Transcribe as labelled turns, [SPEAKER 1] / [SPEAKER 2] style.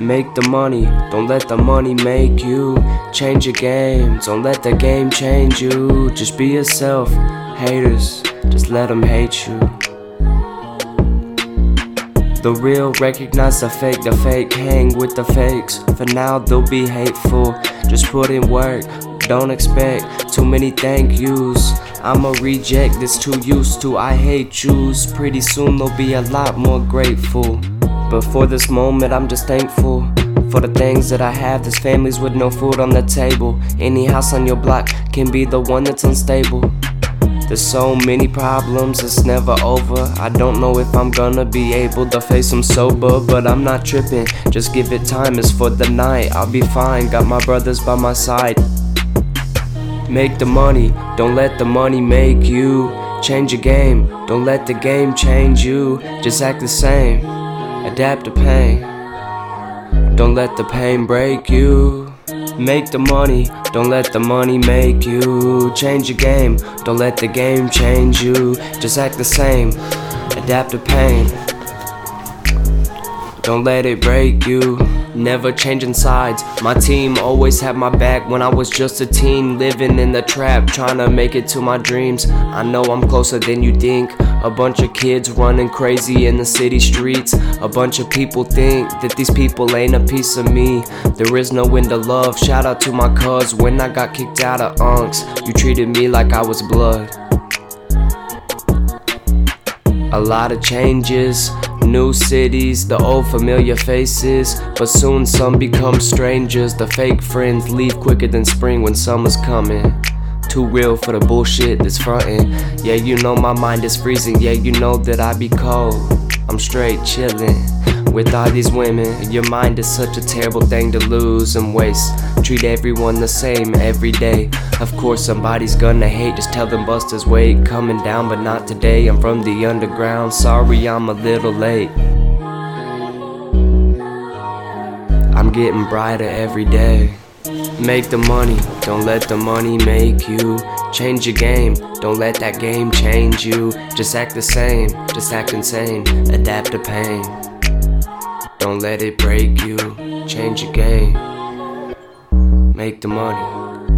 [SPEAKER 1] Make the money, don't let the money make you. Change your game, don't let the game change you. Just be yourself, haters, just let them hate you. The real recognize the fake hang with the fakes. For now they'll be hateful, just put in work, don't expect too many thank yous. I'm a reject that's too used to, I hate yous. Pretty soon they'll be a lot more grateful. But for this moment I'm just thankful for the things that I have. There's families with no food on the table. Any house on your block can be the one that's unstable. There's so many problems, it's never over. I don't know if I'm gonna be able to face them sober, but I'm not tripping, just give it time, it's for the night. I'll be fine, got my brothers by my side. Make the money, don't let the money make you. Change your game, don't let the game change you. Just act the same, adapt to pain. Don't let the pain break you. Make the money, don't let the money make you. Change your game, don't let the game change you. Just act the same, adapt to pain. Don't let it break you. Never changing sides. My team always had my back when I was just a teen, living in the trap, trying to make it to my dreams. I know I'm closer than you think. A bunch of kids running crazy in the city streets. A bunch of people think that these people ain't a piece of me. There is no end to love. Shout out to my cuz when I got kicked out of Unks. You treated me like I was blood. A lot of changes, new cities, the old familiar faces, but soon some become strangers. The fake friends leave quicker than spring when summer's coming. Too real for the bullshit that's frontin'. Yeah, you know my mind is freezing. Yeah, you know that I be cold. I'm straight chillin' with all these women. Your mind is such a terrible thing to lose and waste. Treat everyone the same every day. Of course somebody's gonna hate, just tell them busters wait. Coming down but not today, I'm from the underground. Sorry I'm a little late. I'm getting brighter every day. Make the money, don't let the money make you. Change your game, don't let that game change you. Just act the same, just act insane, adapt to pain. Don't let it break you, change your game. Make the money.